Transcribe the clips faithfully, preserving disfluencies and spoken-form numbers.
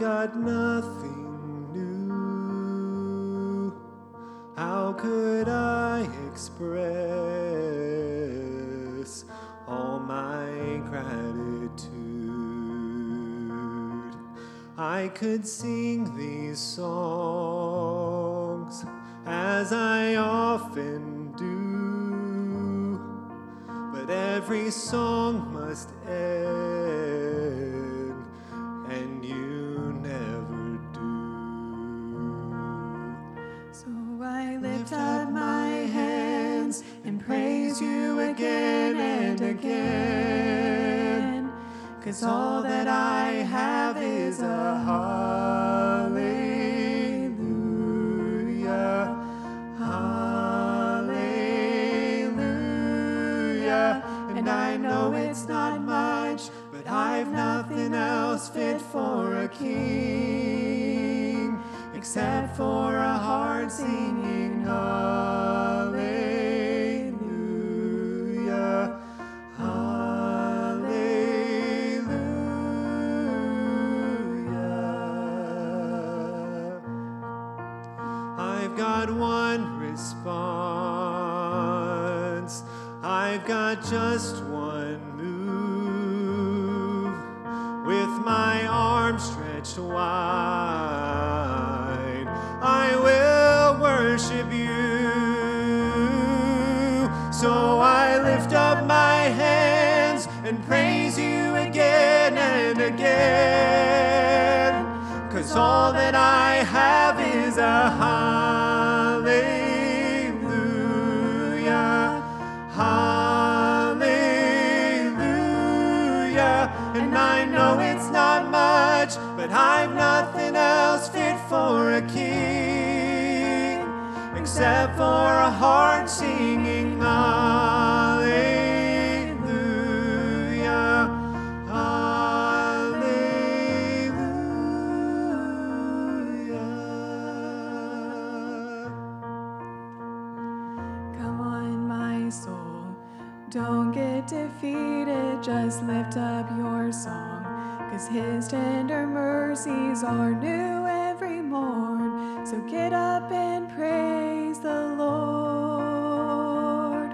got nothing new. How could I express all my gratitude? I could sing these songs as I often do, but every song must end, and you never do. So I lift up my hands and praise you again and again, 'cause all that I have is a hallelujah, hallelujah. And I know it's not much, but I've nothing else fit for a king except for a heart singing hallelujah, hallelujah. I've got one response, I've got just one move, with my arms stretched wide, I will worship you. So I lift up my hands and praise you again and again, 'cause all that I have is a hallelujah, hallelujah. And I know it's not much, but I've nothing else fit for a king except for a heart singing hallelujah, hallelujah. Come on, my soul, don't get defeated, just lift up your song, 'cause his tender mercies are new every morn. So get up and praise the Lord.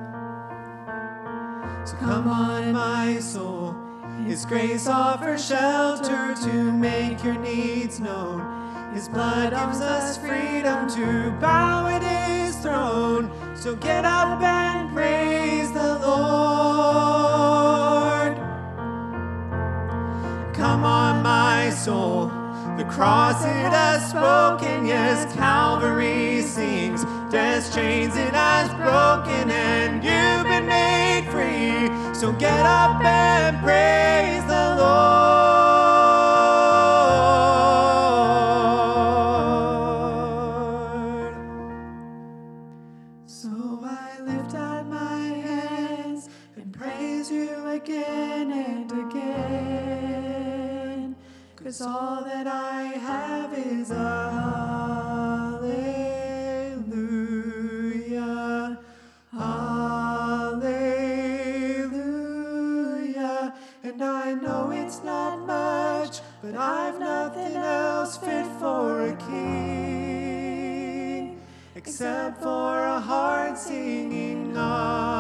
So come on, my soul, his grace offers shelter to make your needs known. His blood gives us freedom to bow at his throne. So get up and praise the Lord. Come on, my soul, the cross it has spoken, yes, Calvary sings. Death's chains it has broken, and you've been made free. So get up and praise the Lord. So I lift up my hands and praise you again and again, 'cause all that I have is a hallelujah, hallelujah. And I know it's not much, but I've nothing else fit for a king except for a heart singing hallelujah.